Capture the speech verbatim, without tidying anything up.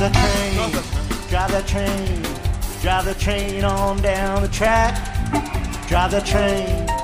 the train, drive the train, drive the train on down the track. Drive the train,